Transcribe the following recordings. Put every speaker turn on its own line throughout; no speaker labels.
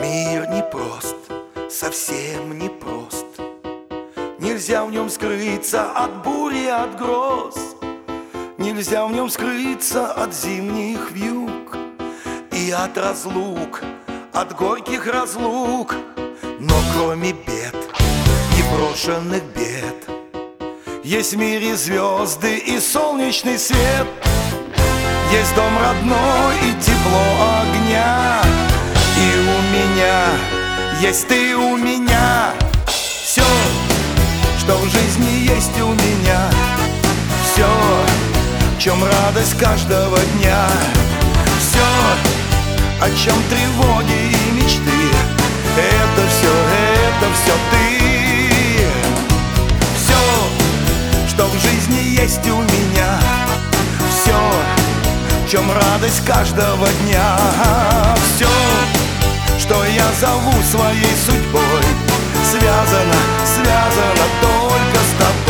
Мир непрост, совсем непрост. Нельзя в нем скрыться от бури, от гроз. Нельзя в нем скрыться от зимних вьюг и от разлук, от горьких разлук. Но кроме бед, непрошенных бед, есть в мире звезды и солнечный свет. Есть дом родной и тепло огня. И у меня есть ты у меня. Все, что в жизни есть у меня. Все, в чем радость каждого дня. Все, о чем тревоги и мечты. Это все ты. Все, что в жизни есть у меня. Все, в чем радость каждого дня. Все, что я зову своей судьбой, связано, связано только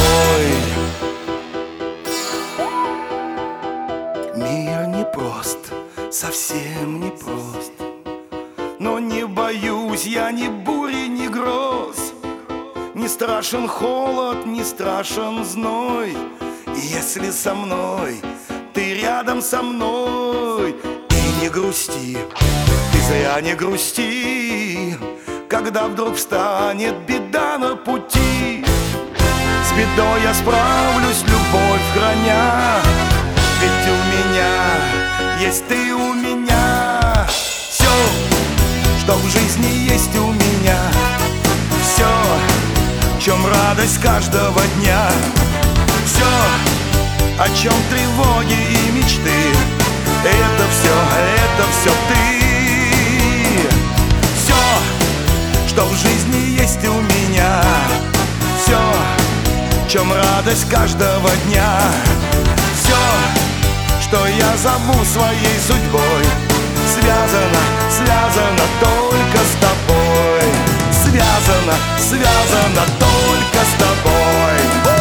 с тобой. Мир непрост, совсем непрост. Но не боюсь я ни бури, ни гроз. Не страшен холод, не страшен зной. Если со мной, ты рядом со мной. И не грусти, ты зря не грусти, когда вдруг встанет беда на пути. С бедой я справлюсь, любовь храня. Ведь у меня есть ты у меня. Все, что в жизни есть у меня. Все, в чем радость каждого дня. Все, о чем тревоги и мечты. Это все ты. Все, что в жизни есть у меня. Все, в чем радость каждого дня. Все, что я зову своей судьбой, связано, связано только с тобой. Связано, связано только с тобой.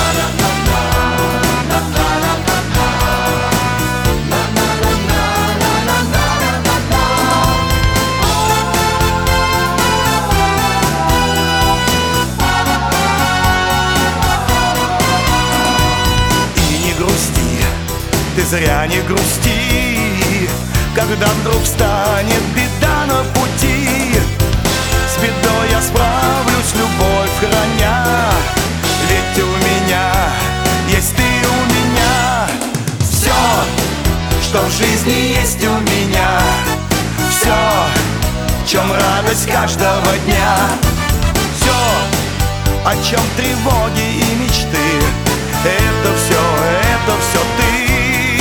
Ты зря не грусти, когда вдруг встанет беда на пути. С бедой я справлюсь, любовь храня. Ведь у меня есть ты у меня. Все, что в жизни есть у меня. Все, в чем радость каждого дня. Все, о чем тревоги и мечты. Это все ты.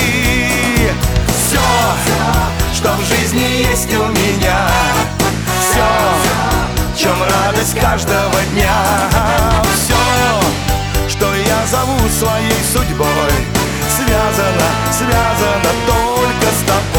Все, что в жизни есть у меня. Все, в чем радость каждого дня. Все, что я зову своей судьбой, связано, связано только с тобой.